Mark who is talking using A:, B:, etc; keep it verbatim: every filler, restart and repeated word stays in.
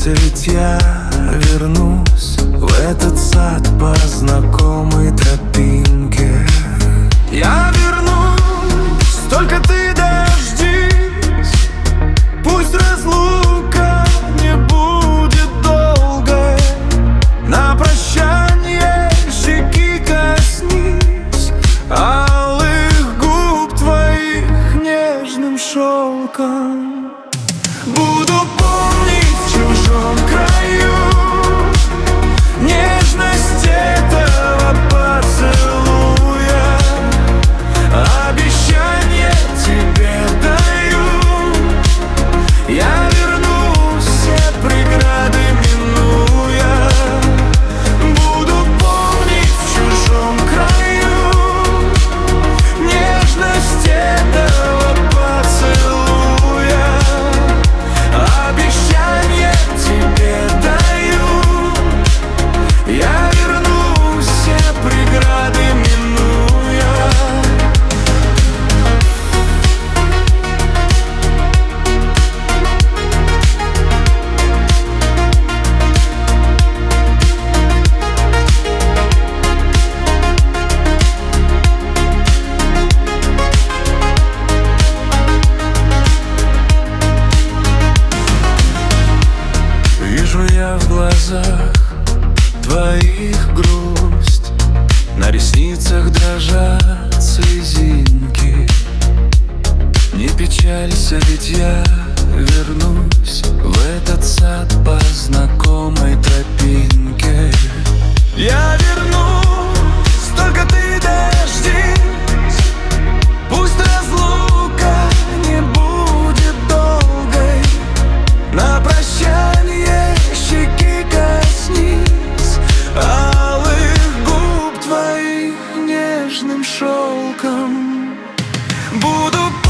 A: печалься, ведь я вернусь в этот сад по знакомой тропинке. Я вернусь, только ты дождись. Пусть разлука не будет долгой. На прощанье щеки коснись алых губ твоих нежным шелком. Буду помнить в чужом краю нежность этого поцелуя. Обещание тебе даю, я вернусь, все преграды минуя. Буду помнить в чужом краю нежность этого поцелуя. Обещание тебе даю, я вернусь, все преграды минуя. Вижу я в глазах твоих грусть, на ресницах дрожат слезинки. Не печалься, ведь я вернусь в этот сад по знакомой тропинке. Я вернусь, только ты дождись. Пусть разлука не будет долгой. На прощанье щеки коснись алых губ твоих нежным шелком. Буду